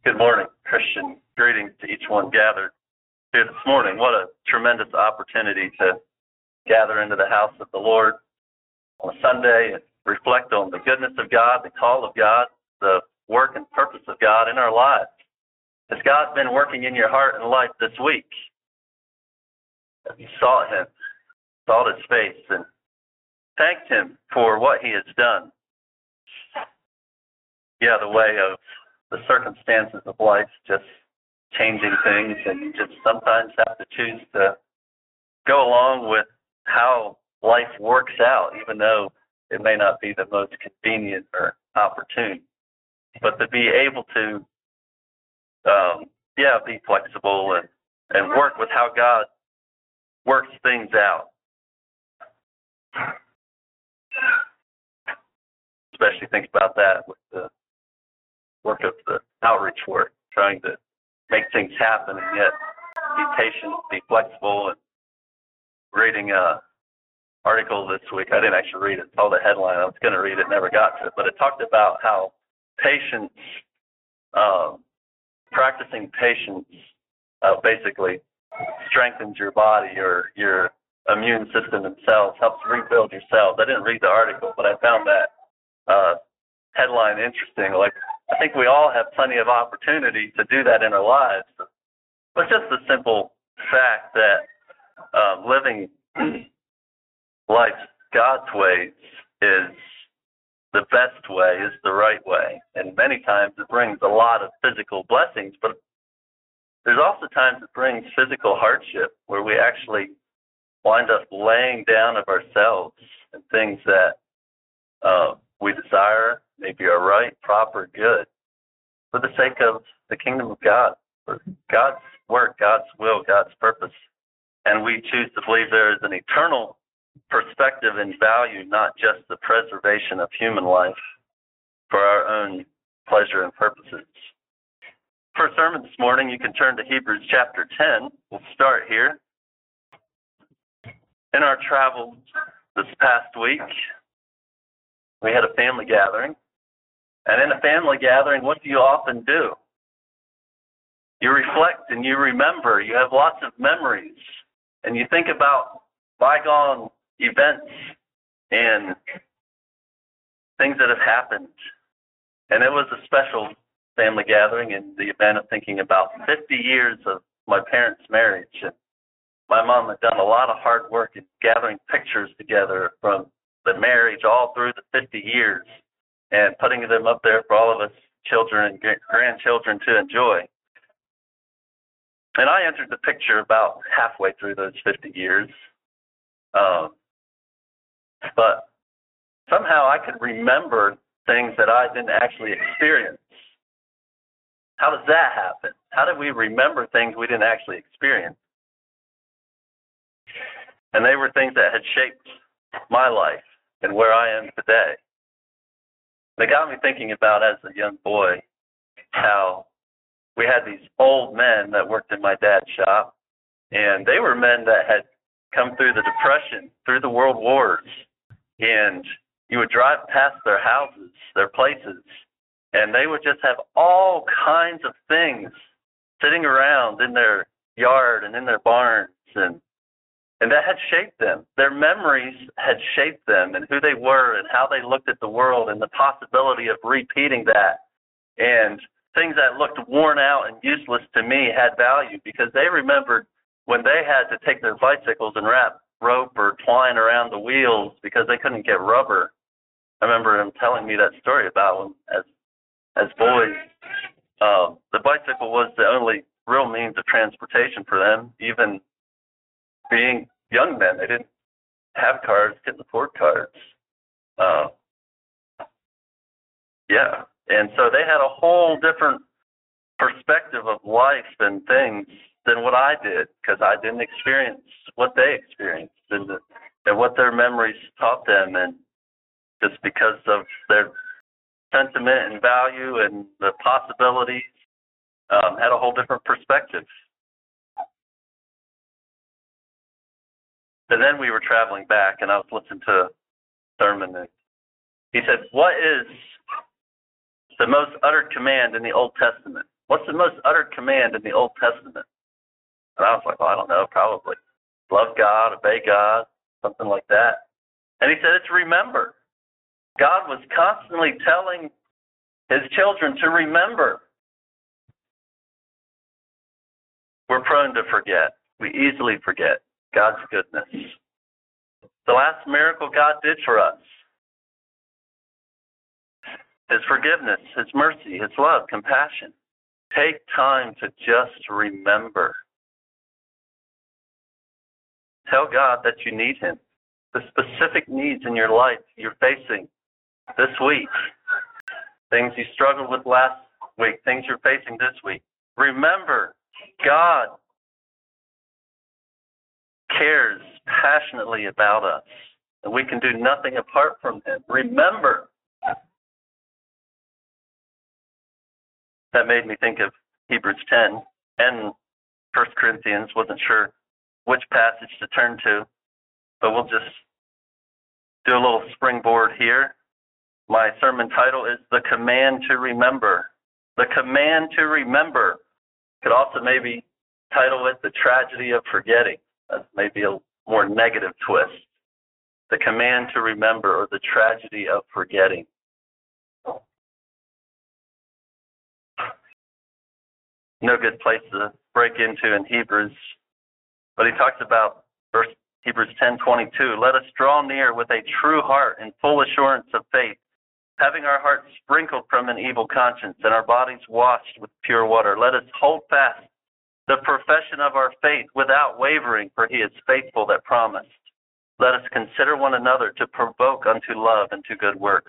Good morning, Christian. Greetings to each one gathered here this morning. What a tremendous opportunity to gather into the house of the Lord on a Sunday and reflect on the goodness of God, the call of God, the work and purpose of God in our lives. Has God been working in your heart and life this week? Have you sought Him, sought His face, and thanked Him for what He has done? Yeah, the way of the circumstances of life just changing things, and you just sometimes have to choose to go along with how life works out, even though it may not be the most convenient or opportune. But to be able to, be flexible and work with how God works things out. Especially think about that with the work of the outreach work, trying to make things happen and yet be patient, be flexible. And reading an article this week, I didn't actually read it, saw the headline, I was going to read it, never got to it, but it talked about how patience, practicing patience basically strengthens your body or your immune system and cells, helps rebuild your cells. I didn't read the article, but I found that headline interesting. Like, I think we all have plenty of opportunity to do that in our lives. But just the simple fact that living life God's ways is the best way, is the right way. And many times it brings a lot of physical blessings, but there's also times it brings physical hardship where we actually wind up laying down of ourselves and things that we desire, maybe are right, proper, good, for the sake of the kingdom of God, for God's work, God's will, God's purpose. And we choose to believe there is an eternal perspective and value, not just the preservation of human life for our own pleasure and purposes. For a sermon this morning, you can turn to Hebrews chapter 10. We'll start here. In our travels this past week, we had a family gathering. And in a family gathering, what do you often do? You reflect and you remember. You have lots of memories. And you think about bygone events and things that have happened. And it was a special family gathering in the event of thinking about 50 years of my parents' marriage. And my mom had done a lot of hard work in gathering pictures together from the marriage all through the 50 years and putting them up there for all of us children and grandchildren to enjoy. And I entered the picture about halfway through those 50 years. But somehow I could remember things that I didn't actually experience. How does that happen? How do we remember things we didn't actually experience? And they were things that had shaped my life and where I am today. They got me thinking about, as a young boy, how we had these old men that worked in my dad's shop, and they were men that had come through the Depression, through the World Wars, and you would drive past their houses, their places, and they would just have all kinds of things sitting around in their yard and in their barns, and that had shaped them. Their memories had shaped them and who they were and how they looked at the world and the possibility of repeating that. And things that looked worn out and useless to me had value because they remembered when they had to take their bicycles and wrap rope or twine around the wheels because they couldn't get rubber. I remember them telling me that story about when, as boys, the bicycle was the only real means of transportation for them. Even being young men, they didn't have cars, couldn't afford cars. And so they had a whole different perspective of life and things than what I did because I didn't experience what they experienced and what their memories taught them. And just because of their sentiment and value and the possibilities, had a whole different perspective. And then we were traveling back, and I was listening to a sermon, and he said, what is the most uttered command in the Old Testament? What's the most uttered command in the Old Testament? And I was like, well, I don't know, probably. Love God, obey God, something like that. And he said it's remember. God was constantly telling his children to remember. We're prone to forget. We easily forget God's goodness. The last miracle God did for us, his forgiveness, his mercy, his love, compassion. Take time to just remember. Tell God that you need him. The specific needs in your life you're facing this week. Things you struggled with last week, things you're facing this week. Remember, God cares passionately about us, and we can do nothing apart from him. Remember. That made me think of Hebrews 10 and 1 Corinthians. Wasn't sure which passage to turn to, but we'll just do a little springboard here. My sermon title is The Command to Remember. The Command to Remember. Could also maybe title it The Tragedy of Forgetting. That's maybe a more negative twist. The Command to Remember, or The Tragedy of Forgetting. No good place to break into in Hebrews, but he talks about Hebrews 10:22. Let us draw near with a true heart and full assurance of faith, having our hearts sprinkled from an evil conscience and our bodies washed with pure water. Let us hold fast the profession of our faith without wavering, for he is faithful that promised. Let us consider one another to provoke unto love and to good works.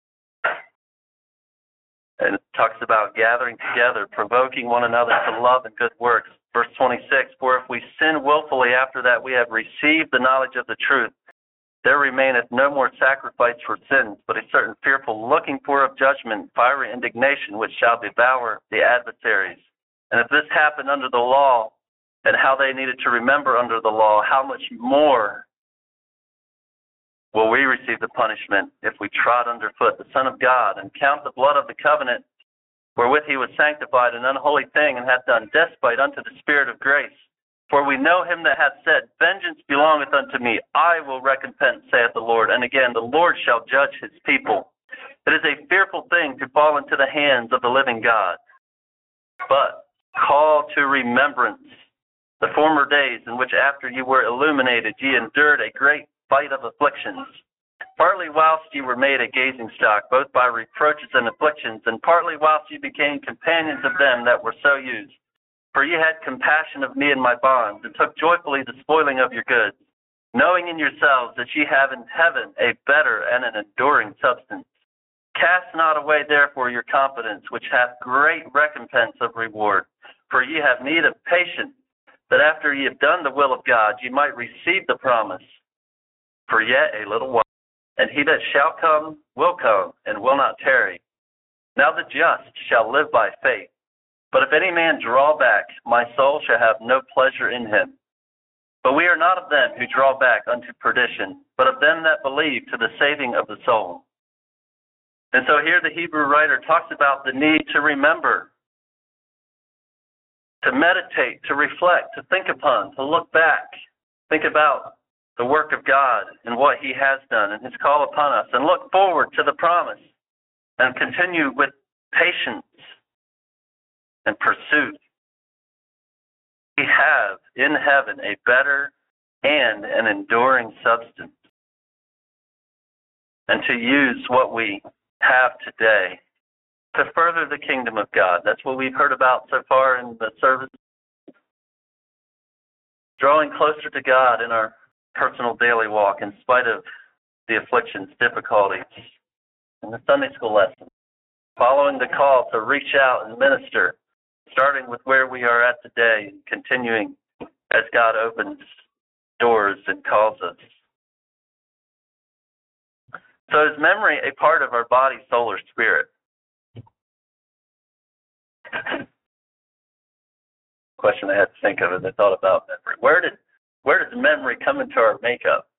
And it talks about gathering together, provoking one another to love and good works. Verse 26, for if we sin willfully after that we have received the knowledge of the truth, there remaineth no more sacrifice for sins, but a certain fearful looking for of judgment, fiery indignation, which shall devour the adversaries. And if this happened under the law, and how they needed to remember under the law, how much more will we receive the punishment if we trod underfoot the Son of God and count the blood of the covenant wherewith he was sanctified an unholy thing and hath done despite unto the Spirit of grace? For we know him that hath said, vengeance belongeth unto me, I will recompense, saith the Lord. And again, the Lord shall judge his people. It is a fearful thing to fall into the hands of the living God. But call to remembrance the former days in which after you were illuminated, ye endured a great fight of afflictions, partly whilst ye were made a gazing stock, both by reproaches and afflictions, and partly whilst ye became companions of them that were so used. For ye had compassion of me and my bonds, and took joyfully the spoiling of your goods, knowing in yourselves that ye have in heaven a better and an enduring substance. Cast not away therefore your confidence, which hath great recompense of reward. For ye have need of patience, that after ye have done the will of God, ye might receive the promise. For yet a little while, and he that shall come will come, and will not tarry. Now the just shall live by faith. But if any man draw back, my soul shall have no pleasure in him. But we are not of them who draw back unto perdition, but of them that believe to the saving of the soul. And so here the Hebrew writer talks about the need to remember, to meditate, to reflect, to think upon, to look back, think about the work of God and what he has done and his call upon us, and look forward to the promise and continue with patience and pursuit. We have in heaven a better and an enduring substance. And to use what we have today to further the kingdom of God. That's what we've heard about so far in the service. Drawing closer to God in our personal daily walk in spite of the afflictions, difficulties, and the Sunday school lesson. Following the call to reach out and minister, starting with where we are at today and continuing as God opens doors and calls us. So is memory a part of our body, soul, or spirit? Question I had to think of as I thought about memory. Where does memory come into our makeup?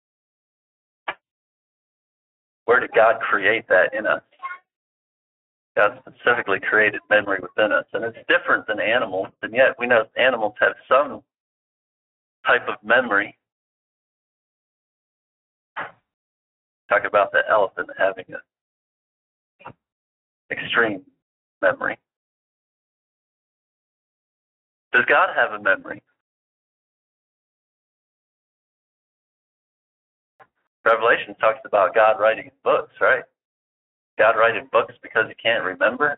Where did God create that in us? God specifically created memory within us, and it's different than animals, and yet we know animals have some type of memory. Talk about the elephant having an extreme memory. Does God have a memory? Revelation talks about God writing books, right? God writing books because he can't remember?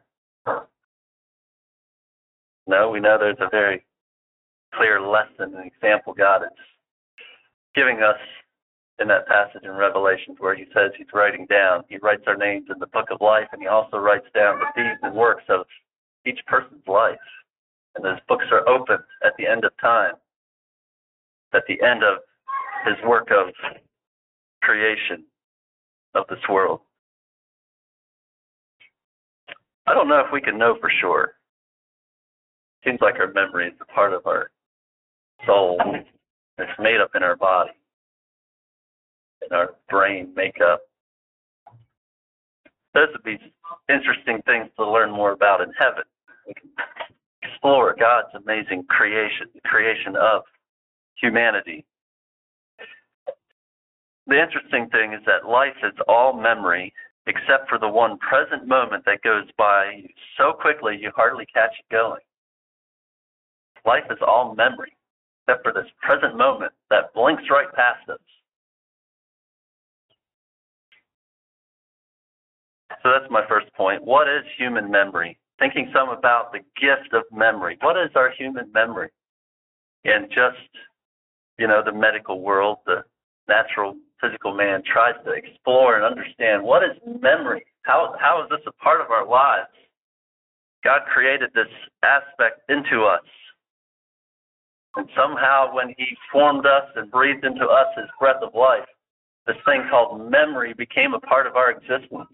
No, we know there's a very clear lesson and example God is giving us in that passage in Revelation where he says he's writing down, he writes our names in the book of life, and he also writes down the deeds and works of each person's life. And those books are opened at the end of time, at the end of his work of creation of this world. I don't know if we can know for sure. Seems like our memory is a part of our soul. It's made up in our body, in our brain makeup. Those would be interesting things to learn more about in heaven. We can explore God's amazing creation, the creation of humanity. The interesting thing is that life is all memory, except for the one present moment that goes by so quickly you hardly catch it going. Life is all memory, except for this present moment that blinks right past us. So that's my first point. What is human memory? Thinking some about the gift of memory. What is our human memory? And just, the medical world, the natural physical man tries to explore and understand what is memory? How is this a part of our lives? God created this aspect into us. And somehow when he formed us and breathed into us his breath of life, this thing called memory became a part of our existence.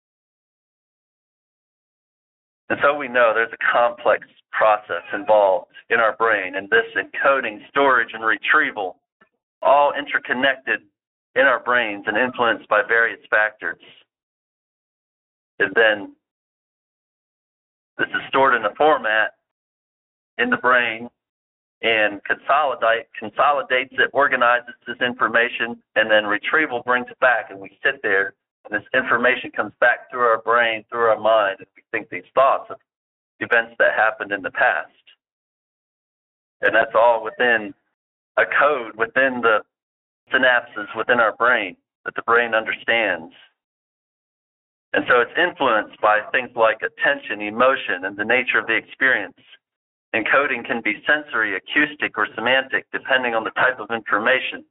And so we know there's a complex process involved in our brain, and this encoding, storage, and retrieval, all interconnected in our brains and influenced by various factors. And then this is stored in a format in the brain and consolidates it, organizes this information, and then retrieval brings it back, and we sit there, and this information comes back through our brain, through our mind, and we think these thoughts of events that happened in the past. And that's all within a code, within the synapses within our brain that the brain understands. And so it's influenced by things like attention, emotion, and the nature of the experience. Encoding can be sensory, acoustic, or semantic, depending on the type of information.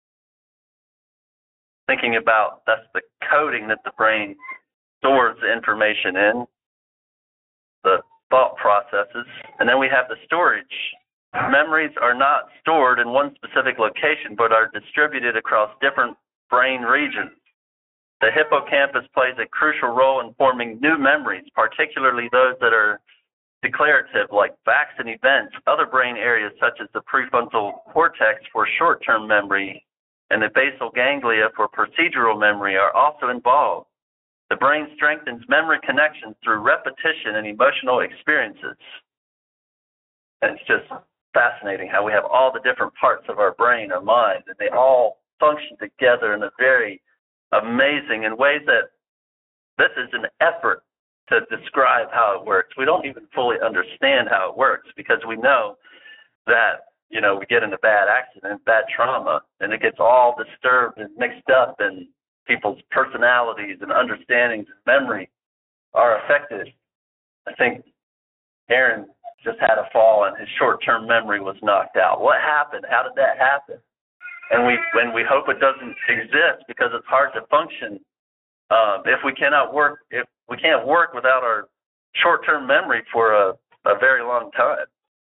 Thinking about that's the coding that the brain stores the information in, the thought processes, and then we have the storage. Memories are not stored in one specific location, but are distributed across different brain regions. The hippocampus plays a crucial role in forming new memories, particularly those that are declarative, like facts and events. Other brain areas, such as the prefrontal cortex for short-term memory and the basal ganglia for procedural memory, are also involved. The brain strengthens memory connections through repetition and emotional experiences. And it's just fascinating how we have all the different parts of our brain, our mind, and they all function together in a very amazing in ways that this is an effort to describe how it works. We don't even fully understand how it works because we know that, we get in a bad accident, bad trauma, and it gets all disturbed and mixed up, and people's personalities and understandings and memory are affected. I think Aaron just had a fall and his short-term memory was knocked out. What happened? How did that happen? And we hope it doesn't exist because it's hard to function if we can't work without our short-term memory for a very long time.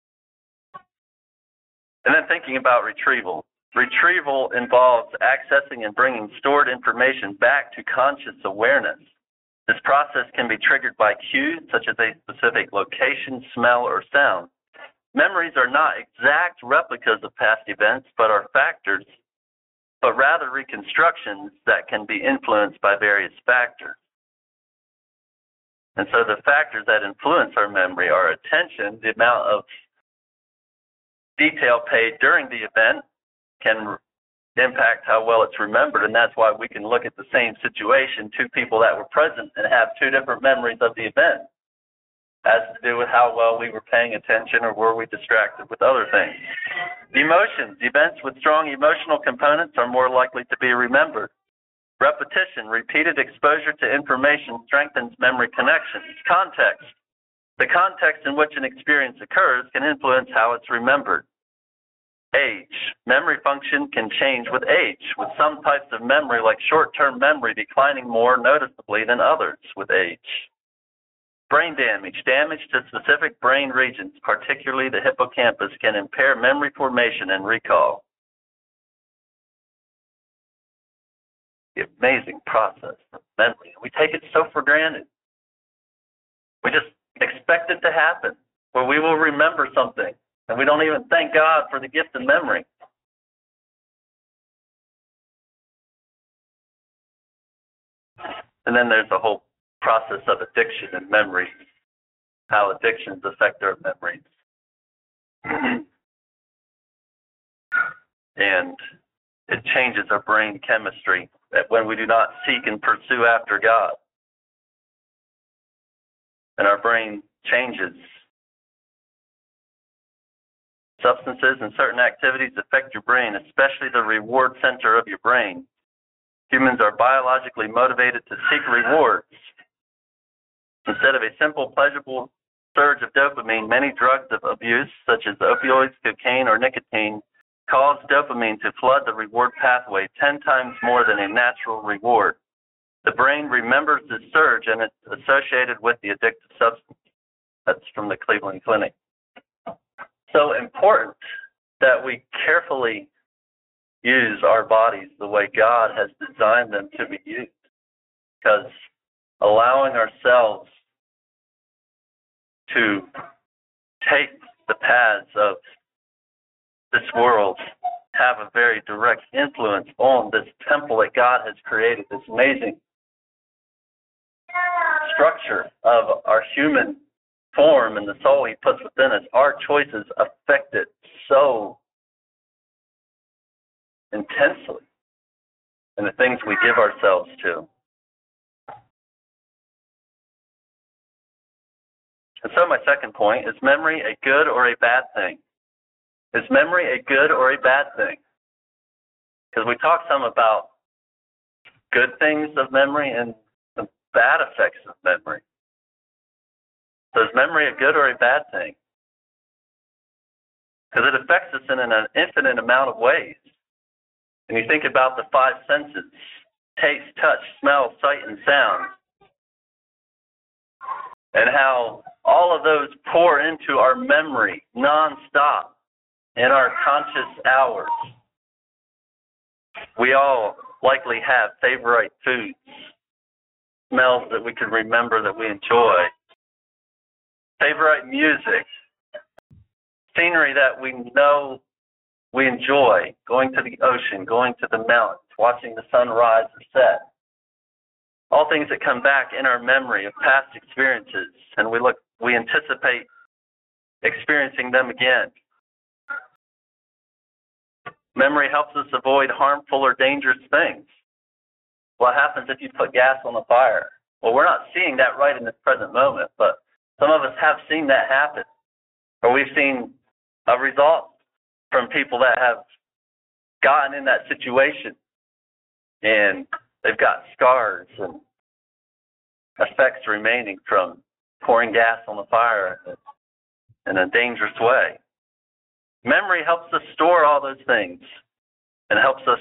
And then thinking about retrieval. Retrieval involves accessing and bringing stored information back to conscious awareness. This process can be triggered by cues such as a specific location, smell, or sound. Memories are not exact replicas of past events, but rather reconstructions that can be influenced by various factors. And so the factors that influence our memory are attention, the amount of detail paid during the event can impact how well it's remembered, and that's why we can look at the same situation, two people that were present, and have two different memories of the event. It has to do with how well we were paying attention or were we distracted with other things. Emotions. Events with strong emotional components are more likely to be remembered. Repetition. Repeated exposure to information strengthens memory connections. Context. The context in which an experience occurs can influence how it's remembered. Age. Memory function can change with age, with some types of memory, like short-term memory, declining more noticeably than others with age. Brain damage. Damage to specific brain regions, particularly the hippocampus, can impair memory formation and recall. The amazing process of memory. We take it so for granted. We just expect it to happen, where we will remember something, and we don't even thank God for the gift of memory. And then there's the whole process of addiction and memory, how addictions affect our memories. And it changes our brain chemistry when we do not seek and pursue after God. And our brain changes. Substances and certain activities affect your brain, especially the reward center of your brain. Humans are biologically motivated to seek rewards. Instead of a simple pleasurable surge of dopamine, many drugs of abuse, such as opioids, cocaine, or nicotine, cause dopamine to flood the reward pathway 10 times more than a natural reward. The brain remembers this surge, and it's associated with the addictive substance. That's from the Cleveland Clinic. So important that we carefully use our bodies the way God has designed them to be used, because allowing ourselves to take the paths of this world have a very direct influence on this temple that God has created, this amazing structure of our human form and the soul He puts within us. Our choices affect it so intensely in the things we give ourselves to. And so my second point, is memory a good or a bad thing? Is memory a good or a bad thing? Because we talk some about good things of memory and the bad effects of memory. So is memory a good or a bad thing? Because it affects us in an infinite amount of ways. And you think about the five senses: taste, touch, smell, sight, and sound. And how all of those pour into our memory nonstop in our conscious hours. We all likely have favorite foods, smells that we can remember that we enjoy, favorite music, scenery that we know we enjoy, going to the ocean, going to the mountains, watching the sun rise or set. All things that come back in our memory of past experiences, and we anticipate experiencing them again. Memory helps us avoid harmful or dangerous things. What happens if you put gas on the fire? Well, we're not seeing that right in this present moment, but some of us have seen that happen. Or we've seen a result from people that have gotten in that situation, and they've got scars and effects remaining from pouring gas on the fire in a dangerous way. Memory helps us store all those things and helps us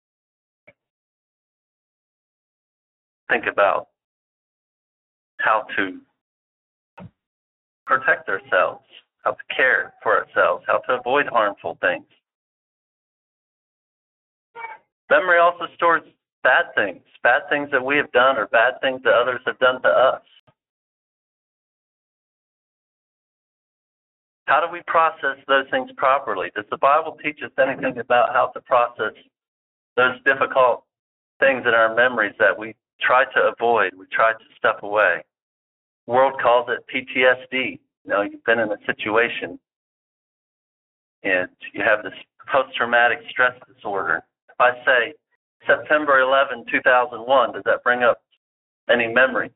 think about how to protect ourselves, how to care for ourselves, how to avoid harmful things. Memory also stores bad things that we have done or bad things that others have done to us. How do we process those things properly? Does the Bible teach us anything about how to process those difficult things in our memories that we try to avoid, we try to step away? world calls it PTSD. You've been in a situation and you have this post-traumatic stress disorder. If I say September 11, 2001, does that bring up any memories?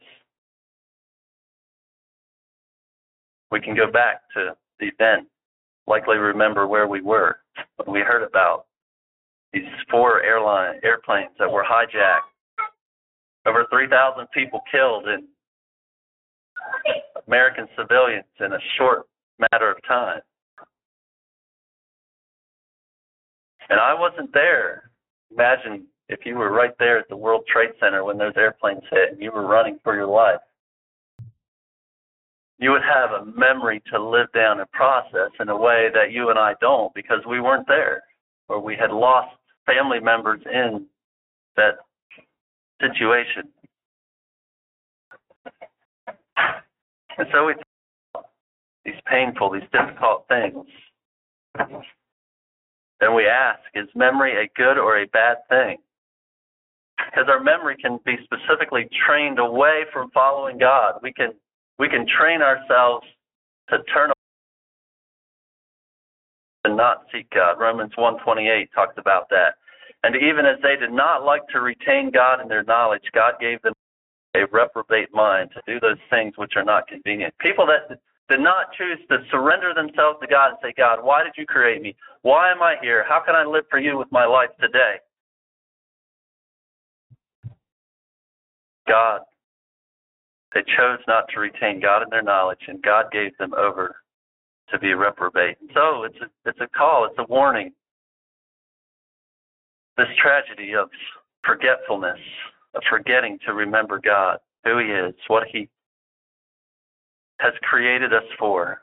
We can go back to the event, likely remember where we were when we heard about these 4 airplanes that were hijacked. Over 3,000 people killed and American civilians in a short matter of time. And I wasn't there. Imagine if you were right there at the World Trade Center when those airplanes hit and you were running for your life. You would have a memory to live down and process in a way that you and I don't, because we weren't there, or we had lost family members in that situation. And so we talk these painful, these difficult things. Then we ask, is memory a good or a bad thing? Because our memory can be specifically trained away from following God. We can train ourselves to turn and not seek God. Romans 1:28 talks about that. And even as they did not like to retain God in their knowledge, God gave them a reprobate mind to do those things which are not convenient. People that did not choose to surrender themselves to God and say, God, why did you create me? Why am I here? How can I live for you with my life today? They chose not to retain God in their knowledge, and God gave them over to be reprobate. So it's a call, it's a warning. This tragedy of forgetfulness, of forgetting to remember God, who He is, what He has created us for.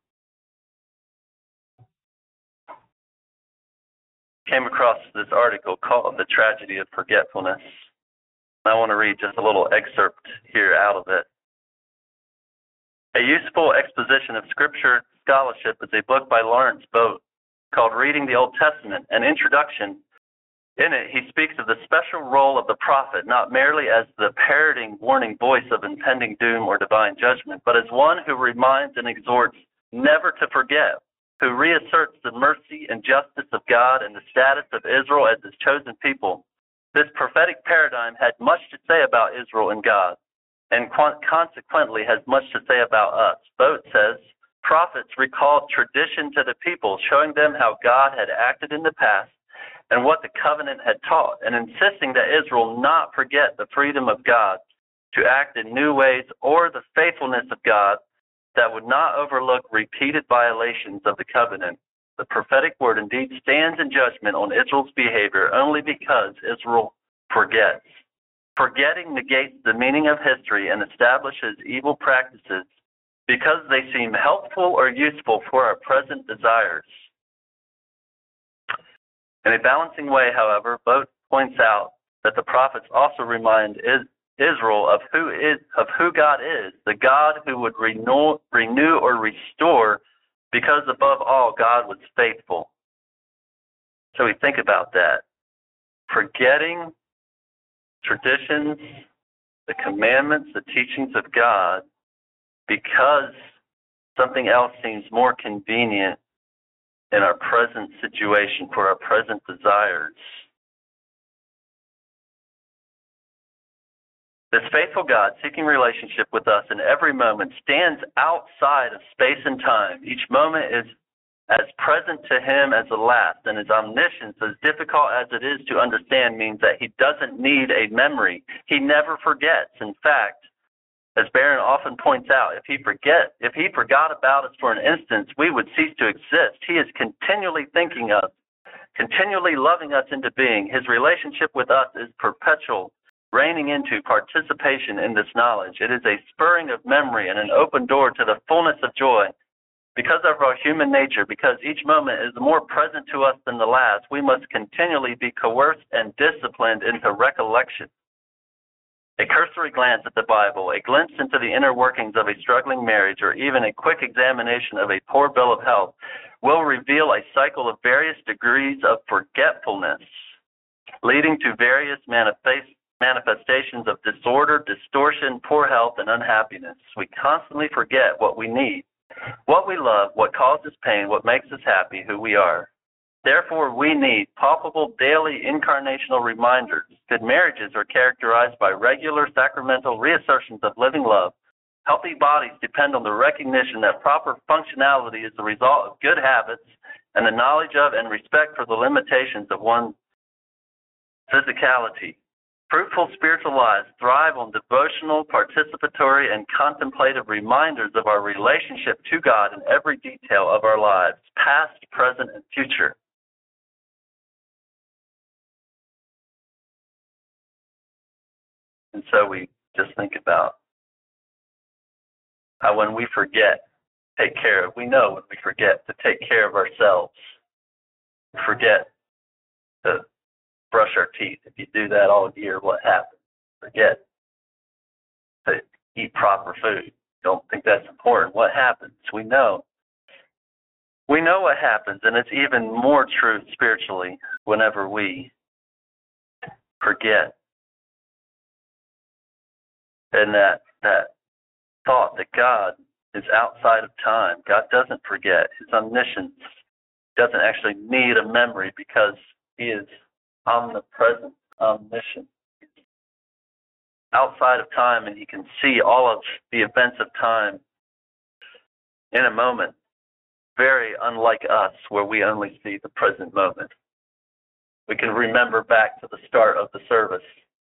Came across this article called The Tragedy of Forgetfulness. I want to read just a little excerpt here out of it. A useful exposition of scripture scholarship is a book by Lawrence Boat called Reading the Old Testament. An introduction. In it, he speaks of the special role of the prophet, not merely as the parroting, warning voice of impending doom or divine judgment, but as one who reminds and exhorts never to forget, who reasserts the mercy and justice of God and the status of Israel as His chosen people. This prophetic paradigm had much to say about Israel and God, and consequently has much to say about us. Boat says, prophets recalled tradition to the people, showing them how God had acted in the past and what the covenant had taught, and insisting that Israel not forget the freedom of God to act in new ways or the faithfulness of God that would not overlook repeated violations of the covenant. The prophetic word indeed stands in judgment on Israel's behavior only because Israel forgets. Forgetting negates the meaning of history and establishes evil practices because they seem helpful or useful for our present desires. In a balancing way, however, Boat points out that the prophets also remind Israel of who God is, the God who would renew or restore, because above all, God was faithful. So we think about that. Forgetting traditions, the commandments, the teachings of God, because something else seems more convenient in our present situation for our present desires. This faithful God seeking relationship with us in every moment stands outside of space and time. Each moment is as present to Him as the last, and His omniscience, as difficult as it is to understand, means that He doesn't need a memory. He never forgets. In fact, as Barron often points out, if He forgot about us for an instant, we would cease to exist. He is continually thinking of, continually loving us into being. His relationship with us is perpetual, reigning into participation in this knowledge. It is a spurring of memory and an open door to the fullness of joy. Because of our human nature, because each moment is more present to us than the last, we must continually be coerced and disciplined into recollection. A cursory glance at the Bible, a glimpse into the inner workings of a struggling marriage, or even a quick examination of a poor bill of health will reveal a cycle of various degrees of forgetfulness, leading to various manifestations of disorder, distortion, poor health, and unhappiness. We constantly forget what we need, what we love, what causes pain, what makes us happy, who we are. Therefore, we need palpable daily incarnational reminders. Good marriages are characterized by regular sacramental reassertions of living love. Healthy bodies depend on the recognition that proper functionality is the result of good habits and the knowledge of and respect for the limitations of one's physicality. Fruitful spiritual lives thrive on devotional, participatory, and contemplative reminders of our relationship to God in every detail of our lives, past, present, and future. And so we just think about how when we forget, we know when we forget to take care of ourselves, we forget to brush our teeth. If you do that all year, what happens? Forget to eat proper food. Don't think that's important. What happens? We know. We know what happens, and it's even more true spiritually whenever we forget. And that thought that God is outside of time. God doesn't forget. His omniscience doesn't actually need a memory because he is omnipresent, omniscient. Outside of time, and he can see all of the events of time in a moment, very unlike us, where we only see the present moment. We can remember back to the start of the service,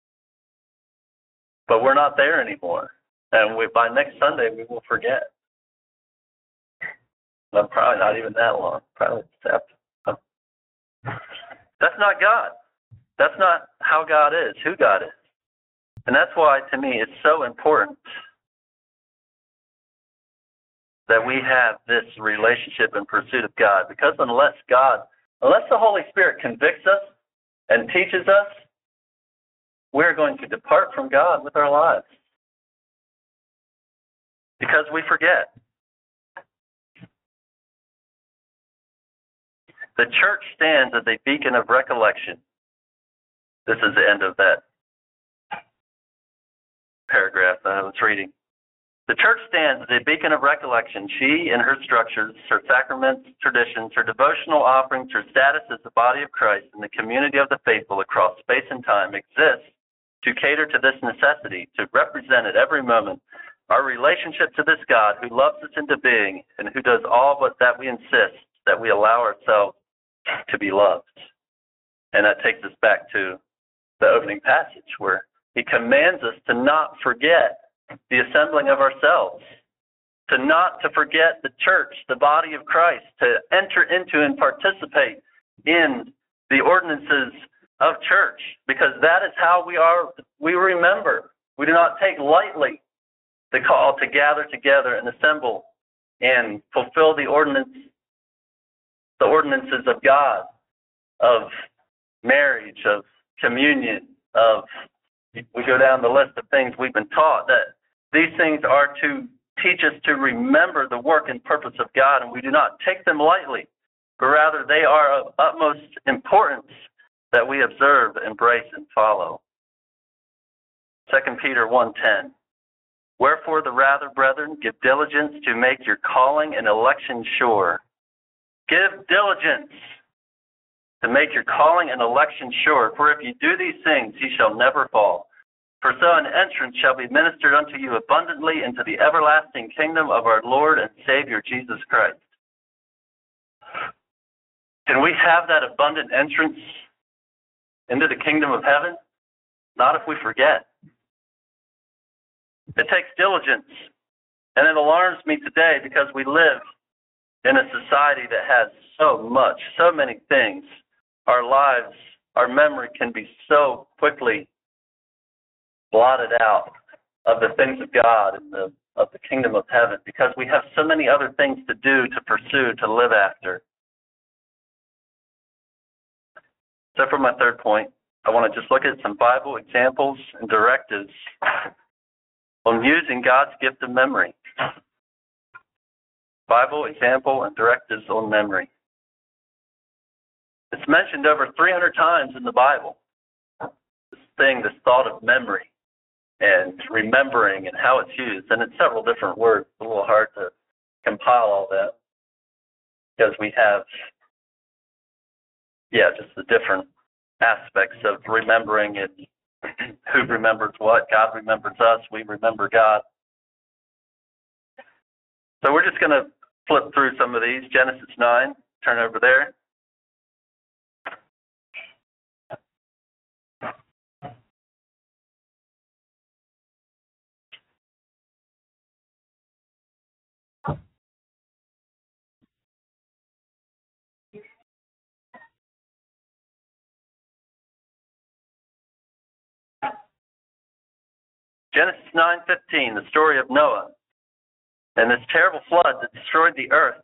but we're not there anymore. And by next Sunday, we will forget. Well, probably not even that long. Probably after. That's not God. That's not how God is, who God is. And that's why, to me, it's so important that we have this relationship and pursuit of God. Because unless the Holy Spirit convicts us and teaches us, we're going to depart from God with our lives. Because we forget. The church stands as a beacon of recollection. This is the end of that paragraph that I was reading. The church stands as a beacon of recollection. She, in her structures, her sacraments, traditions, her devotional offerings, her status as the body of Christ and the community of the faithful across space and time, exists to cater to this necessity, to represent at every moment our relationship to this God who loves us into being and who does all but that we insist that we allow ourselves to be loved. And that takes us back to the opening passage where he commands us to not forget the assembling of ourselves, to forget the church, the body of Christ, to enter into and participate in the ordinances of church, because that is how we remember. We do not take lightly the call to gather together and assemble and fulfill the ordinances of God, of marriage, of communion, we go down the list of things we've been taught, that these things are to teach us to remember the work and purpose of God, and we do not take them lightly, but rather they are of utmost importance that we observe, embrace, and follow. 2 Peter 1:10. Wherefore the rather, brethren, give diligence to make your calling and election sure. Give diligence to make your calling and election sure. For if you do these things, ye shall never fall. For so an entrance shall be ministered unto you abundantly into the everlasting kingdom of our Lord and Savior Jesus Christ. Can we have that abundant entrance into the kingdom of heaven? Not if we forget. It takes diligence. And it alarms me today because we live in a society that has so many things. Our lives, our memory can be so quickly blotted out of the things of God and of the kingdom of heaven because we have so many other things to do, to pursue, to live after. So for my third point, I want to just look at some Bible examples and directives on using God's gift of memory. Bible example and directives on memory. It's mentioned over 300 times in the Bible. thing, this thought of memory and remembering and how it's used. And it's several different words. It's a little hard to compile all that because we have, just the different aspects of remembering it. Who remembers what? God remembers us. We remember God. So we're just going to flip through some of these. Genesis 9, turn over there. Genesis 9:15, the story of Noah and this terrible flood that destroyed the earth.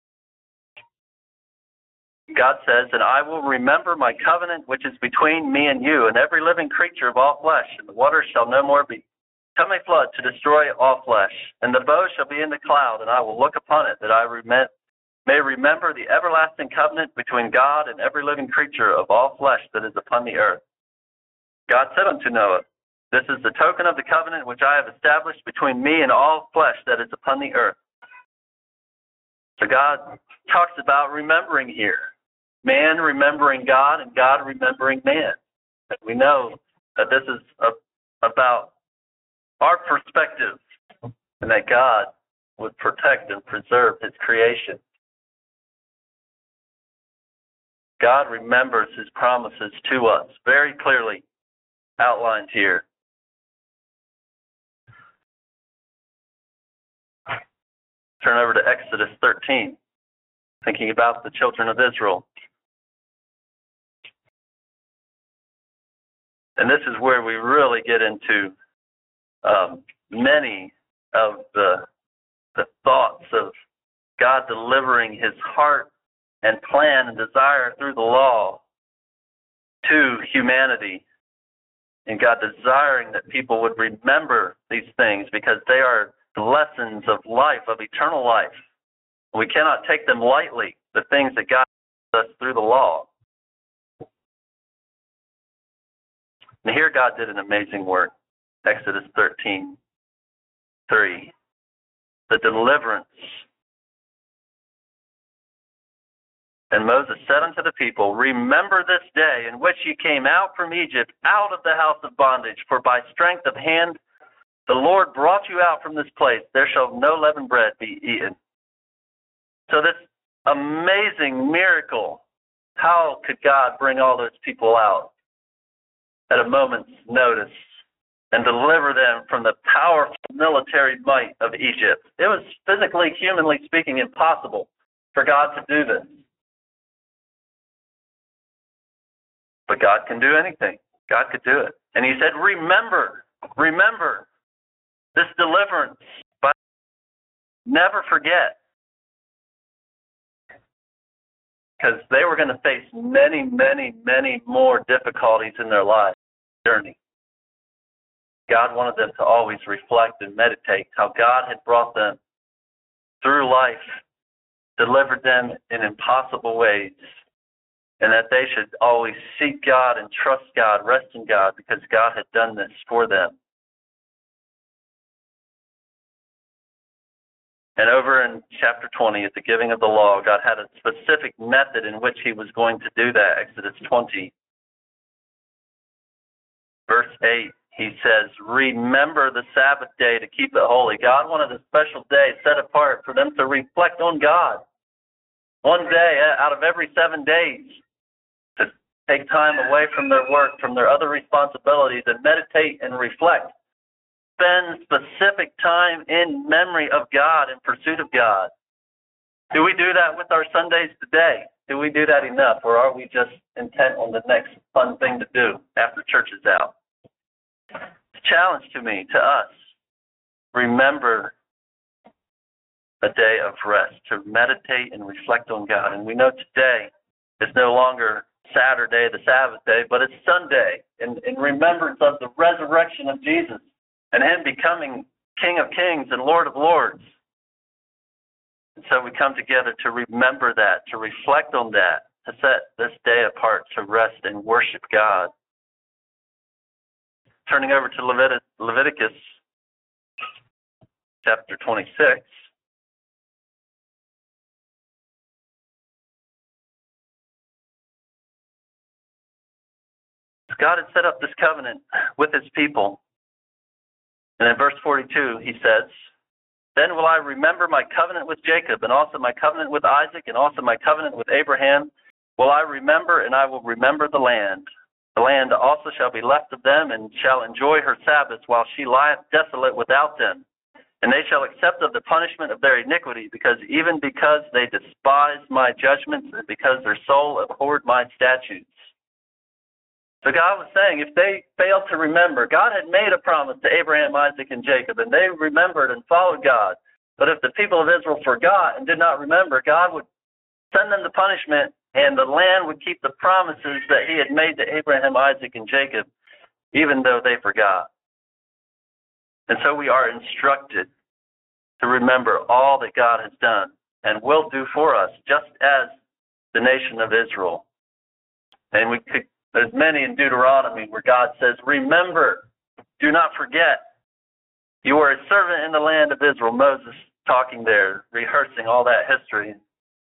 God says, "And I will remember my covenant which is between me and you and every living creature of all flesh, and the waters shall no more become a flood to destroy all flesh. And the bow shall be in the cloud, and I will look upon it, that I may remember the everlasting covenant between God and every living creature of all flesh that is upon the earth." God said unto Noah, "This is the token of the covenant which I have established between me and all flesh that is upon the earth." So God talks about remembering here. Man remembering God and God remembering man. And we know that this is about our perspective and that God would protect and preserve his creation. God remembers his promises to us, very clearly outlined here. Turn over to Exodus 13, thinking about the children of Israel. And this is where we really get into many of the thoughts of God delivering his heart and plan and desire through the law to humanity, and God desiring that people would remember these things because they are the lessons of life, of eternal life. We cannot take them lightly, the things that God does through the law. And here God did an amazing work. Exodus 13:3. The deliverance. And Moses said unto the people, "Remember this day in which ye came out from Egypt, out of the house of bondage, for by strength of hand the Lord brought you out from this place. There shall no leavened bread be eaten." So this amazing miracle, how could God bring all those people out at a moment's notice and deliver them from the powerful military might of Egypt? It was physically, humanly speaking, impossible for God to do this. But God can do anything. God could do it. And he said, remember this deliverance, but never forget. Because they were going to face many, many, many more difficulties in their life journey. God wanted them to always reflect and meditate how God had brought them through life, delivered them in impossible ways, and that they should always seek God and trust God, rest in God, because God had done this for them. And over in chapter 20, at the giving of the law, God had a specific method in which he was going to do that. Exodus 20, verse 8, he says, "Remember the Sabbath day to keep it holy." God wanted a special day set apart for them to reflect on God. One day out of every 7 days to take time away from their work, from their other responsibilities, and meditate and reflect. Spend specific time in memory of God, in pursuit of God. Do we do that with our Sundays today? Do we do that enough, or are we just intent on the next fun thing to do after church is out? It's a challenge to me, to us. Remember a day of rest, to meditate and reflect on God. And we know today is no longer Saturday, the Sabbath day, but it's Sunday, in remembrance of the resurrection of Jesus and him becoming King of Kings and Lord of Lords. And so we come together to remember that, to reflect on that, to set this day apart to rest and worship God. turning over to Leviticus chapter 26. God had set up this covenant with his people. And in verse 42, he says, "Then will I remember my covenant with Jacob, and also my covenant with Isaac, and also my covenant with Abraham. Will I remember, and I will remember the land. The land also shall be left of them, and shall enjoy her Sabbaths, while she lieth desolate without them. And they shall accept of the punishment of their iniquity, because they despised my judgments, and because their soul abhorred my statutes." So God was saying, if they failed to remember, God had made a promise to Abraham, Isaac, and Jacob, and they remembered and followed God. But if the people of Israel forgot and did not remember, God would send them the punishment, and the land would keep the promises that he had made to Abraham, Isaac, and Jacob, even though they forgot. And so we are instructed to remember all that God has done and will do for us, just as the nation of Israel. And there's many in Deuteronomy where God says, remember, do not forget. You were a servant in the land of Israel. Moses talking there, rehearsing all that history.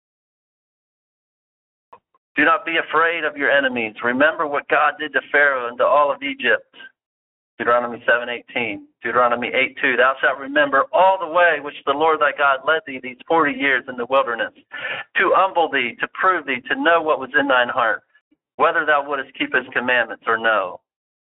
Do not be afraid of your enemies. Remember what God did to Pharaoh and to all of Egypt. Deuteronomy 7:18. Deuteronomy 8:2. Thou shalt remember all the way which the Lord thy God led thee these 40 years in the wilderness, to humble thee, to prove thee, to know what was in thine heart, whether thou wouldest keep his commandments or no.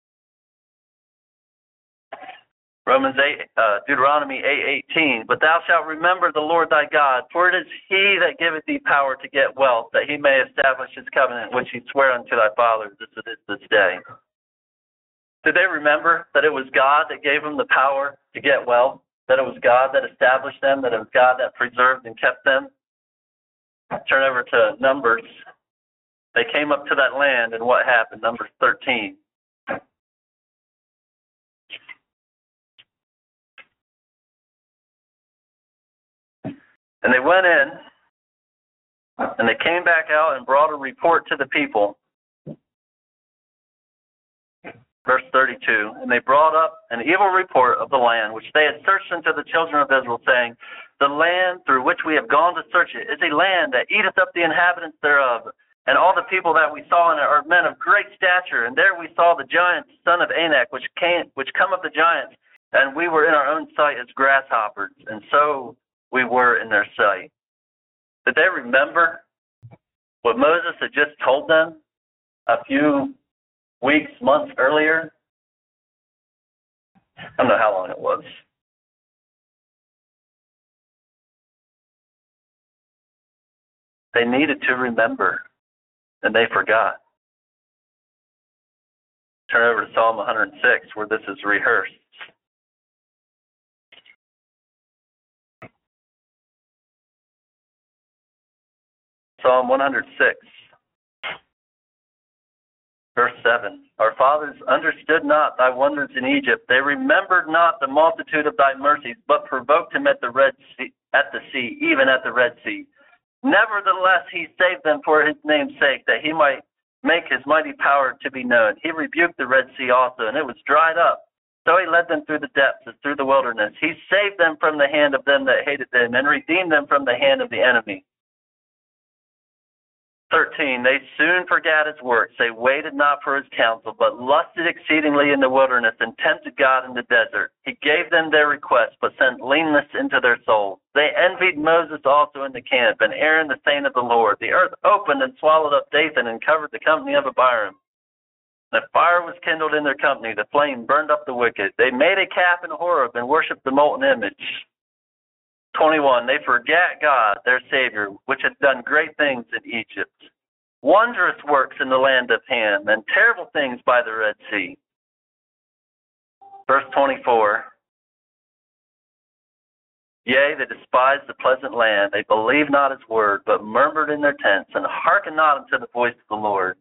Deuteronomy 8:18. But thou shalt remember the Lord thy God, for it is he that giveth thee power to get wealth, that he may establish his covenant, which he sware unto thy fathers, as it is this day. Did they remember that it was God that gave them the power to get wealth, that it was God that established them, that it was God that preserved and kept them? Turn over to Numbers. They came up to that land, and what happened? Numbers 13. And they went in, and they came back out and brought a report to the people. Verse 32, and they brought up an evil report of the land, which they had searched unto the children of Israel, saying, the land through which we have gone to search it is a land that eateth up the inhabitants thereof. And all the people that we saw in it are men of great stature. And there we saw the giant son of Anak, which come of the giants. And we were in our own sight as grasshoppers. And so we were in their sight. Did they remember what Moses had just told them a few weeks, months earlier? I don't know how long it was. They needed to remember, and they forgot. Turn over to Psalm 106, where this is rehearsed. Psalm 106, verse 7. Our fathers understood not thy wonders in Egypt. They remembered not the multitude of thy mercies, but provoked him at the sea, even at the Red Sea. Nevertheless, he saved them for his name's sake, that he might make his mighty power to be known. He rebuked the Red Sea also, and it was dried up. So he led them through the depths and through the wilderness. He saved them from the hand of them that hated them, and redeemed them from the hand of the enemy. 13, they soon forgot his works. They waited not for his counsel, but lusted exceedingly in the wilderness and tempted God in the desert. He gave them their request, but sent leanness into their souls. They envied Moses also in the camp, and Aaron the saint of the Lord. The earth opened and swallowed up Dathan and covered the company of Abiram. The fire was kindled in their company. The flame burned up the wicked. They made a calf in Horeb and worshipped the molten image. 21, they forgat God, their Savior, which had done great things in Egypt, wondrous works in the land of Ham, and terrible things by the Red Sea. Verse 24, yea, they despised the pleasant land. They believed not his word, but murmured in their tents, and hearkened not unto the voice of the Lord.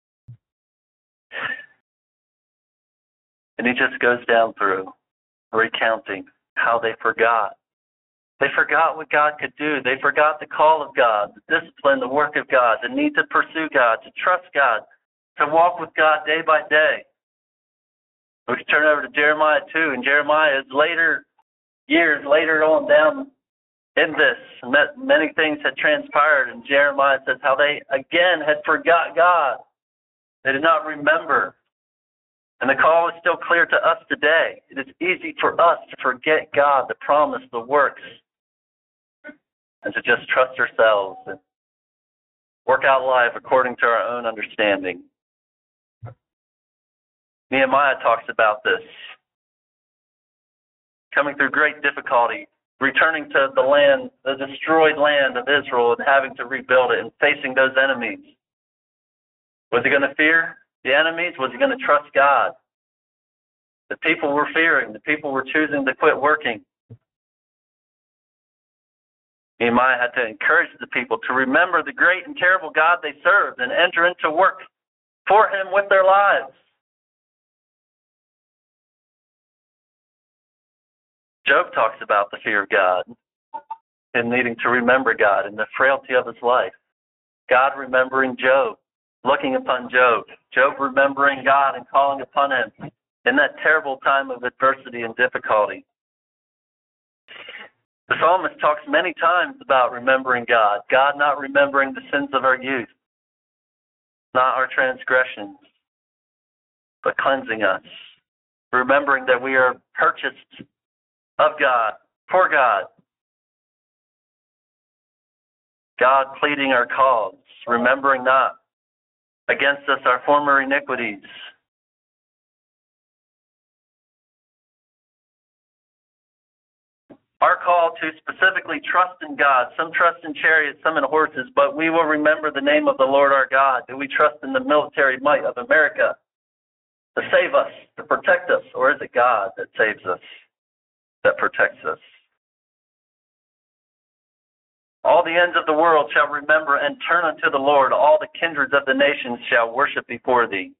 And he just goes down through, recounting how they forgot. They forgot what God could do. They forgot the call of God, the discipline, the work of God, the need to pursue God, to trust God, to walk with God day by day. We can turn over to Jeremiah 2, and Jeremiah is years later on down in this, and that many things had transpired, and Jeremiah says how they again had forgot God. They did not remember. And the call is still clear to us today. It is easy for us to forget God, the promise, the works, and to just trust ourselves and work out life according to our own understanding. Nehemiah talks about this. Coming through great difficulty, returning to the land, the destroyed land of Israel, and having to rebuild it and facing those enemies. Was he going to fear the enemies? Was he going to trust God? The people were fearing. The people were choosing to quit working. Nehemiah had to encourage the people to remember the great and terrible God they served and enter into work for him with their lives. Job talks about the fear of God and needing to remember God and the frailty of his life. God remembering Job, looking upon Job, Job remembering God and calling upon him in that terrible time of adversity and difficulty. The psalmist talks many times about remembering God, God not remembering the sins of our youth, not our transgressions, but cleansing us, remembering that we are purchased of God, for God. God pleading our cause, remembering not against us our former iniquities. Our call to specifically trust in God, some trust in chariots, some in horses, but we will remember the name of the Lord our God. Do we trust in the military might of America to save us, to protect us, or is it God that saves us, that protects us? All the ends of the world shall remember and turn unto the Lord. All the kindreds of the nations shall worship before thee.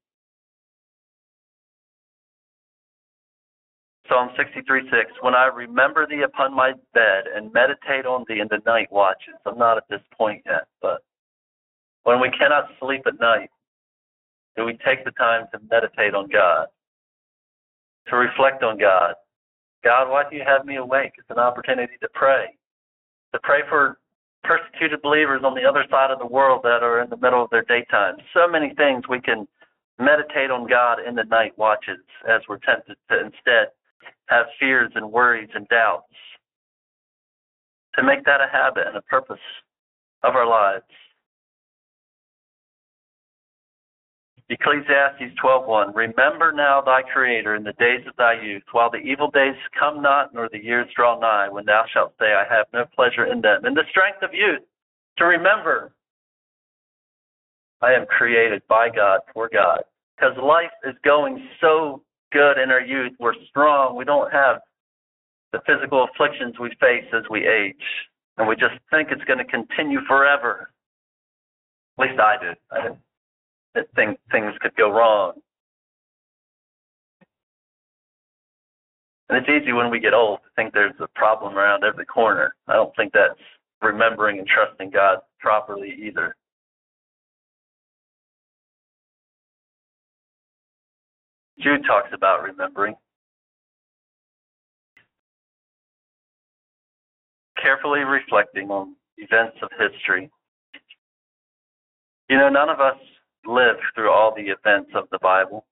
Psalm 63:6, when I remember thee upon my bed and meditate on thee in the night watches. I'm not at this point yet, but when we cannot sleep at night, do we take the time to meditate on God, to reflect on God? God, why do you have me awake? It's an opportunity to pray for persecuted believers on the other side of the world that are in the middle of their daytime. So many things we can meditate on God in the night watches as we're tempted to instead have fears and worries and doubts. To make that a habit and a purpose of our lives. Ecclesiastes 12:1, remember now thy Creator in the days of thy youth, while the evil days come not, nor the years draw nigh, when thou shalt say, I have no pleasure in them. In the strength of youth, to remember, I am created by God, for God. Because life is going so good in our youth. We're strong. We don't have the physical afflictions we face as we age. And we just think it's going to continue forever. At least I did. I didn't think things could go wrong. And it's easy when we get old to think there's a problem around every corner. I don't think that's remembering and trusting God properly either. Jude talks about remembering. Carefully reflecting on events of history. You know, none of us lived through all the events of the Bible.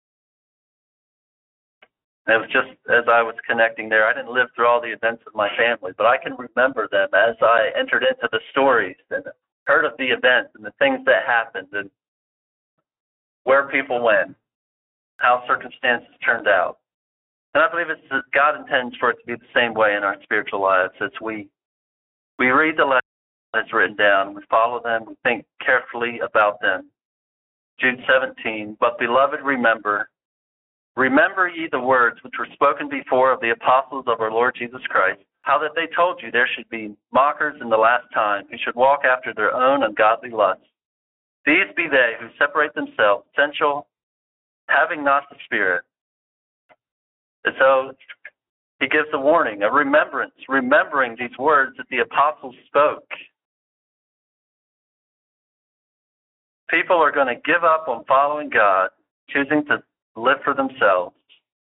And it was just as I was connecting there, I didn't live through all the events of my family, but I can remember them as I entered into the stories and heard of the events and the things that happened and where people went, how circumstances turned out. And I believe God intends for it to be the same way in our spiritual lives as we read the letters that's written down, we follow them, we think carefully about them. Jude 17, but beloved, remember ye the words which were spoken before of the apostles of our Lord Jesus Christ, how that they told you there should be mockers in the last time, who should walk after their own ungodly lusts. These be they who separate themselves, sensual, having not the Spirit. And so he gives a warning, a remembrance, remembering these words that the apostles spoke. People are going to give up on following God, choosing to live for themselves.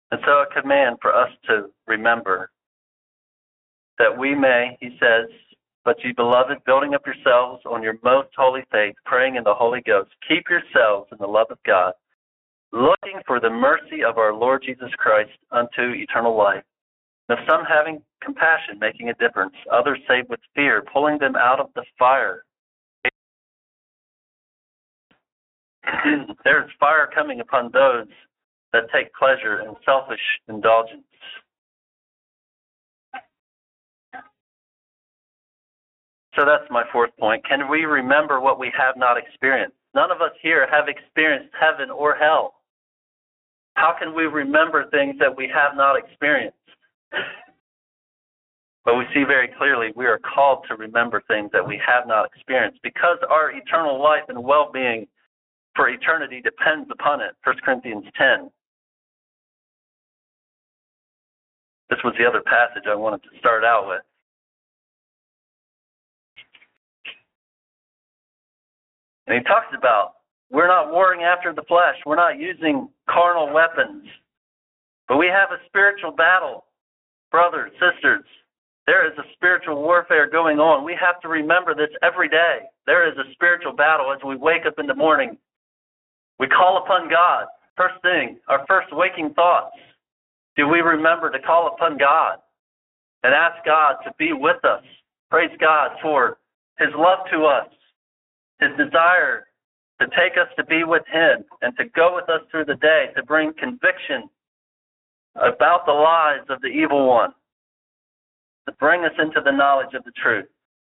And so a command for us to remember that we may, he says, but ye beloved, building up yourselves on your most holy faith, praying in the Holy Ghost, keep yourselves in the love of God, looking for the mercy of our Lord Jesus Christ unto eternal life. And of some having compassion, making a difference, others saved with fear, pulling them out of the fire. There is fire coming upon those that take pleasure in selfish indulgence. So that's my fourth point. Can we remember what we have not experienced? None of us here have experienced heaven or hell. How can we remember things that we have not experienced? But we see very clearly we are called to remember things that we have not experienced because our eternal life and well-being for eternity depends upon it. 1 Corinthians 10. This was the other passage I wanted to start out with. And he talks about we're not warring after the flesh. We're not using carnal weapons. But we have a spiritual battle. Brothers, sisters, there is a spiritual warfare going on. We have to remember this every day. There is a spiritual battle as we wake up in the morning. We call upon God. First thing, our first waking thoughts. Do we remember to call upon God and ask God to be with us? Praise God for His love to us, His desire to take us to be with Him and to go with us through the day, to bring conviction about the lies of the evil one, to bring us into the knowledge of the truth.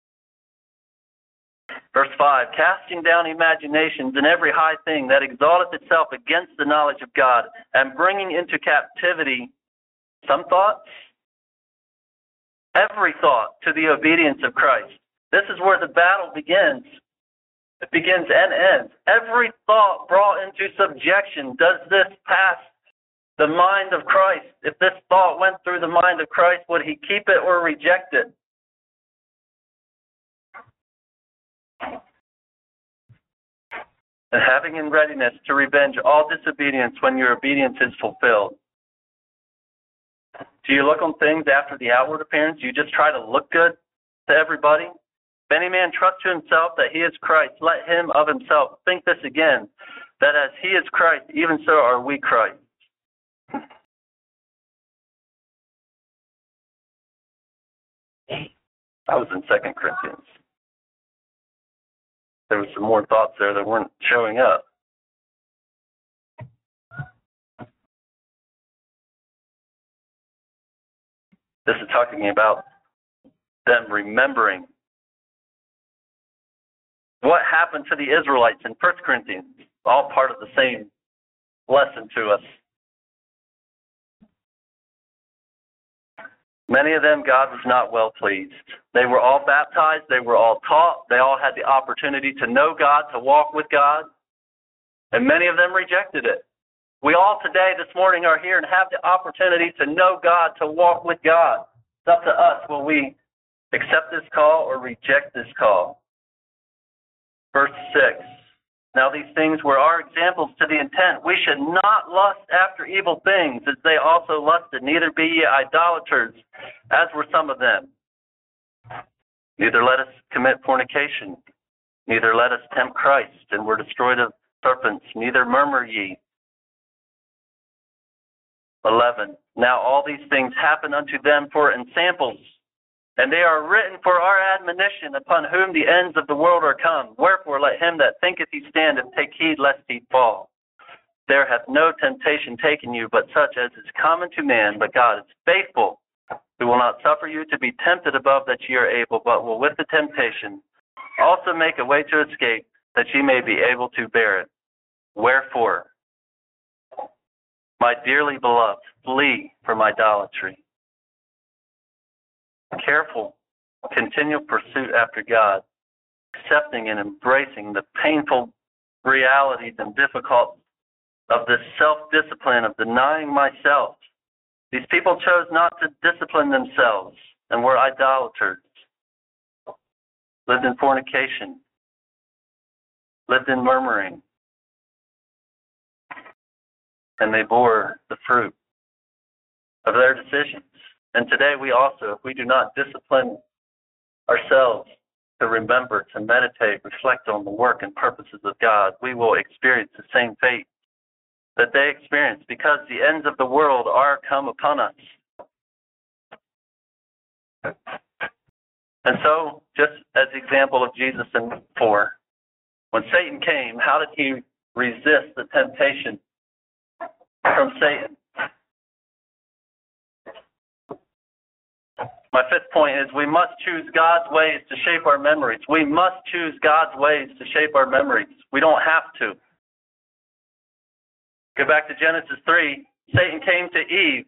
Verse 5, casting down imaginations and every high thing that exalteth itself against the knowledge of God, and bringing into captivity some thoughts, every thought to the obedience of Christ. This is where the battle begins. It begins and ends. Every thought brought into subjection. Does this pass the mind of Christ? If this thought went through the mind of Christ, would He keep it or reject it? And having in readiness to revenge all disobedience when your obedience is fulfilled. Do you look on things after the outward appearance? Do you just try to look good to everybody? If any man trust to himself that he is Christ, let him of himself think this again, that as he is Christ, even so are we Christ. I was in 2 Corinthians. There was some more thoughts there that weren't showing up. This is talking about them remembering what happened to the Israelites in 1 Corinthians. All part of the same lesson to us. Many of them, God was not well pleased. They were all baptized. They were all taught. They all had the opportunity to know God, to walk with God. And many of them rejected it. We all today, this morning, are here and have the opportunity to know God, to walk with God. It's up to us. Will we accept this call or reject this call? Verse 6. Now these things were our examples to the intent. We should not lust after evil things, as they also lusted. Neither be ye idolaters, as were some of them. Neither let us commit fornication. Neither let us tempt Christ, and were destroyed of serpents. Neither murmur ye. 11. Now all these things happen unto them for ensamples, and they are written for our admonition, upon whom the ends of the world are come. Wherefore let him that thinketh he standeth take heed lest he fall. There hath no temptation taken you, but such as is common to man. But God is faithful, who will not suffer you to be tempted above that ye are able, but will with the temptation also make a way to escape, that ye may be able to bear it. Wherefore, my dearly beloved, flee from idolatry. Careful, continual pursuit after God, accepting and embracing the painful realities and difficulties of this self-discipline of denying myself. These people chose not to discipline themselves and were idolaters, lived in fornication, lived in murmuring, and they bore the fruit of their decisions. And today we also, if we do not discipline ourselves to remember, to meditate, reflect on the work and purposes of God, we will experience the same fate that they experienced, because the ends of the world are come upon us. And so, just as the example of Jesus in 4, when Satan came, how did he resist the temptation from Satan? My fifth point is we must choose God's ways to shape our memories. We must choose God's ways to shape our memories. We don't have to. Go back to Genesis 3. Satan came to Eve.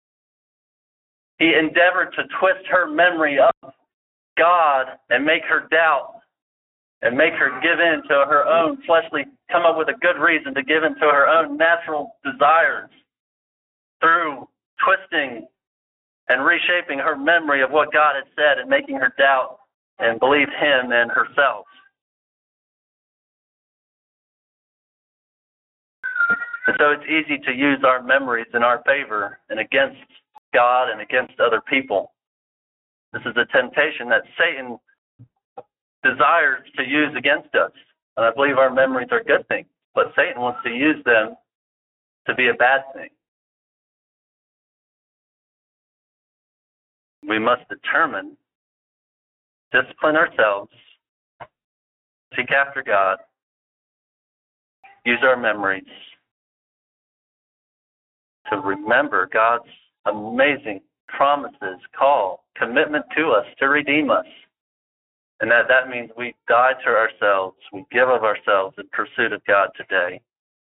He endeavored to twist her memory of God and make her doubt and make her give in to her own fleshly, come up with a good reason to give in to her own natural desires through twisting and reshaping her memory of what God had said and making her doubt and believe him and herself. And so it's easy to use our memories in our favor and against God and against other people. This is a temptation that Satan desires to use against us. And I believe our memories are good things, but Satan wants to use them to be a bad thing. We must determine, discipline ourselves, seek after God, use our memories to remember God's amazing promises, call, commitment to us to redeem us. And that means we die to ourselves, we give of ourselves in pursuit of God today.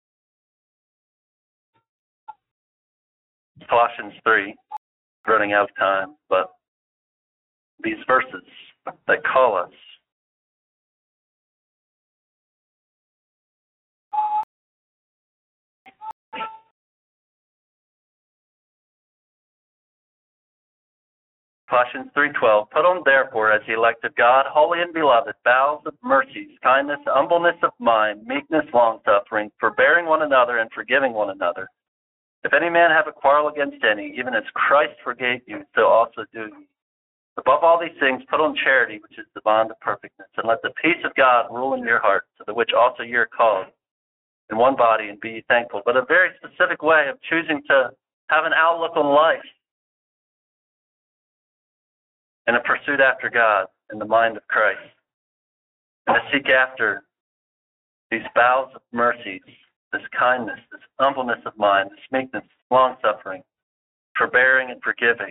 Colossians 3, running out of time, but these verses that call us. Colossians 3:12, put on therefore as the elect of God, holy and beloved, bowels of mercies, kindness, humbleness of mind, meekness, long-suffering, forbearing one another and forgiving one another. If any man have a quarrel against any, even as Christ forgave you, so also do ye. Above all these things, put on charity, which is the bond of perfectness, and let the peace of God rule in your hearts, to the which also ye are called in one body, and be ye thankful. But a very specific way of choosing to have an outlook on life and a pursuit after God in the mind of Christ, and to seek after these bowels of mercies, this kindness, this humbleness of mind, this meekness, long-suffering, forbearing and forgiving.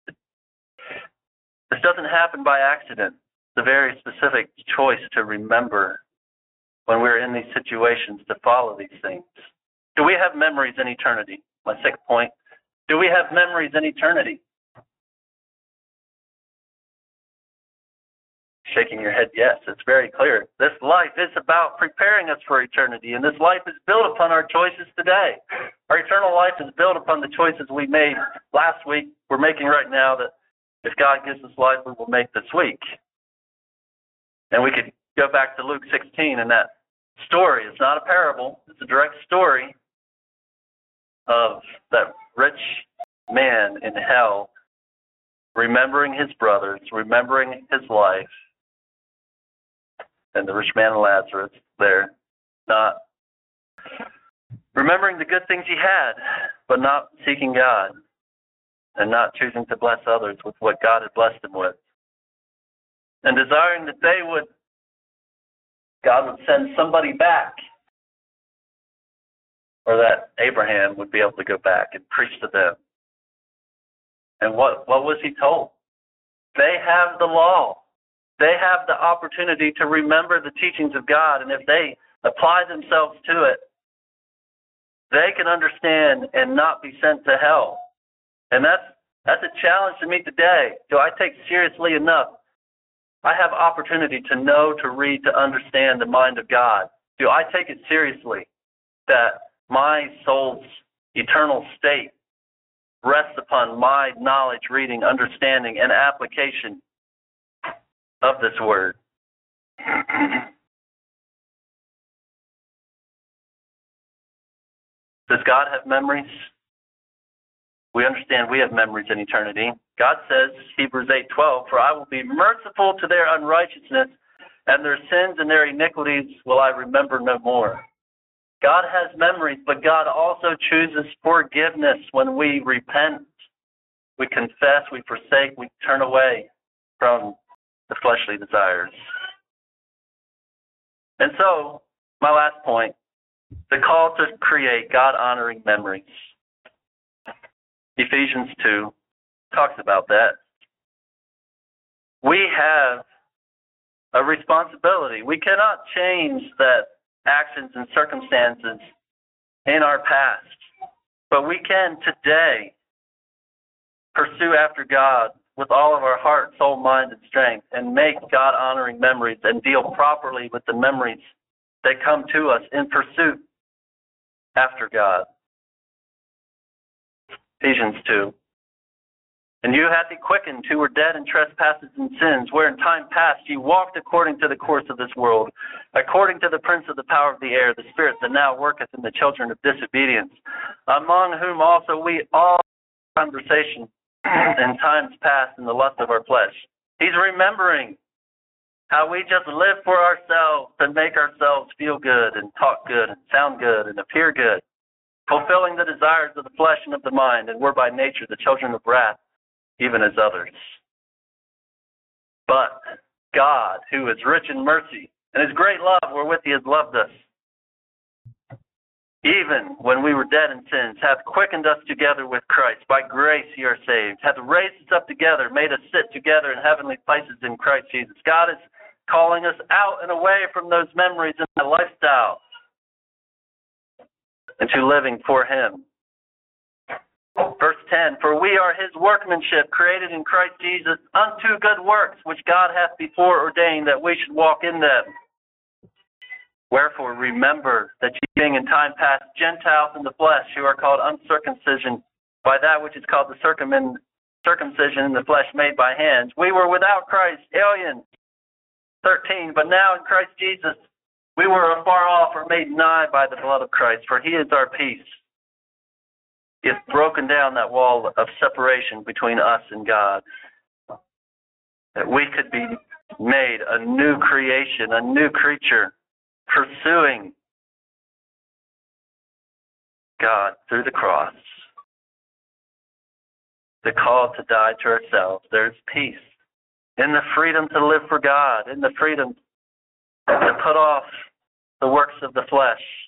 This doesn't happen by accident. It's a very specific choice to remember when we're in these situations to follow these things. Do we have memories in eternity? My sixth point. Do we have memories in eternity? Shaking your head, yes, it's very clear. This life is about preparing us for eternity, and this life is built upon our choices today. Our eternal life is built upon the choices we made last week, we're making right now, that if God gives us life, we will make this week. And we could go back to Luke 16 and that story. It's not a parable. It's a direct story of that rich man in hell remembering his brothers, remembering his life, and the rich man and Lazarus there, not remembering the good things he had, but not seeking God and not choosing to bless others with what God had blessed them with, and desiring that God would send somebody back, or that Abraham would be able to go back and preach to them. And what was he told? They have the law. They have the opportunity to remember the teachings of God, and if they apply themselves to it, they can understand and not be sent to hell. And that's a challenge to me today. Do I take seriously enough? I have opportunity to know, to read, to understand the mind of God. Do I take it seriously that my soul's eternal state rests upon my knowledge, reading, understanding, and application of this word? Does God have memories? We understand we have memories in eternity. God says, Hebrews 8:12, "For I will be merciful to their unrighteousness, and their sins and their iniquities will I remember no more." God has memories, but God also chooses forgiveness when we repent. We confess, we forsake, we turn away from the fleshly desires. And so, my last point, the call to create God-honoring memories. Ephesians 2 talks about that. We have a responsibility. We cannot change that actions and circumstances in our past, but we can today pursue after God with all of our heart, soul, mind, and strength, and make God-honoring memories and deal properly with the memories that come to us in pursuit after God. Ephesians 2. "And you hath he quickened who were dead in trespasses and sins, where in time past ye walked according to the course of this world, according to the prince of the power of the air, the spirit that now worketh in the children of disobedience, among whom also we all conversation in times past in the lust of our flesh." He's remembering how we just live for ourselves and make ourselves feel good and talk good and sound good and appear good, fulfilling the desires of the flesh and of the mind, and we're by nature the children of wrath, even as others. But God, who is rich in mercy, and his great love wherewith he has loved us, even when we were dead in sins, hath quickened us together with Christ. By grace ye are saved, hath raised us up together, made us sit together in heavenly places in Christ Jesus. God is calling us out and away from those memories and that lifestyle into living for him. Verse 10, "For we are his workmanship, created in Christ Jesus, unto good works, which God hath before ordained that we should walk in them. Wherefore remember that ye being in time past Gentiles in the flesh, who are called uncircumcision by that which is called the circumcision in the flesh made by hands, we were without Christ, aliens." 13, "But now in Christ Jesus we were afar off, or made nigh by the blood of Christ, for he is our peace. He hath broken down that wall of separation between us and God, that we could be made a new creation, a new creature, pursuing God through the cross. The call to die to ourselves. There's peace in the freedom to live for God, in the freedom to put off the works of the flesh.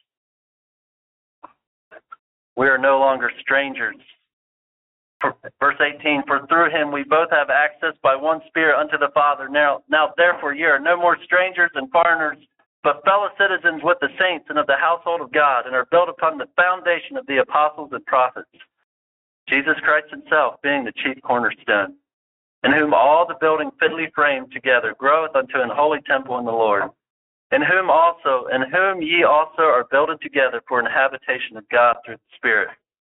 We are no longer strangers. Verse 18, "For through him we both have access by one Spirit unto the Father. Now therefore ye are no more strangers and foreigners, but fellow citizens with the saints and of the household of God, and are built upon the foundation of the apostles and prophets, Jesus Christ himself being the chief cornerstone, in whom all the building fitly framed together groweth unto an holy temple in the Lord, in whom ye also are builded together for an habitation of God through the Spirit."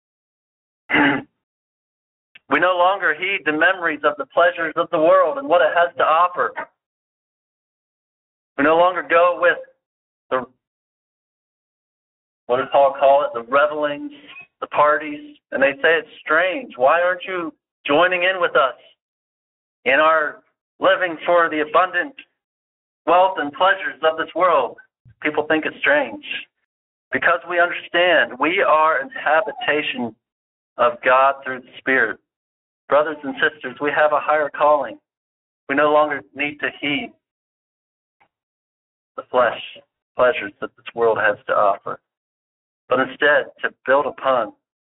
We no longer heed the memories of the pleasures of the world and what it has to offer. We no longer go with what does Paul call it? The revelings, the parties. And they say it's strange. Why aren't you joining in with us in our living for the abundant wealth and pleasures of this world? People think it's strange. Because we understand we are an habitation of God through the Spirit. Brothers and sisters, we have a higher calling. We no longer need to heed the flesh pleasures that this world has to offer, but instead to build upon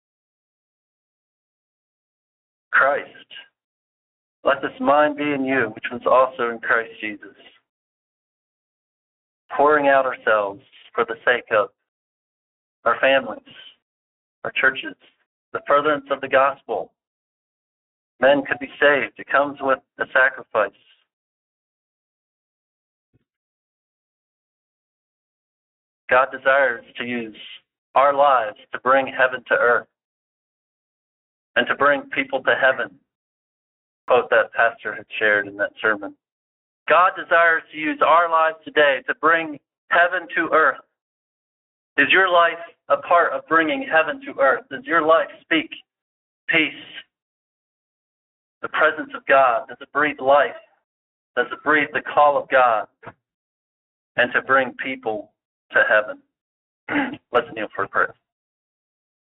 Christ. "Let this mind be in you, which was also in Christ Jesus." Pouring out ourselves for the sake of our families, our churches, the furtherance of the gospel. Men could be saved. It comes with a sacrifice. God desires to use our lives to bring heaven to earth and to bring people to heaven. Quote that pastor had shared in that sermon. God desires to use our lives today to bring heaven to earth. Is your life a part of bringing heaven to earth? Does your life speak peace, the presence of God? Does it breathe life? Does it breathe the call of God and to bring people to heaven? Let's kneel for prayer.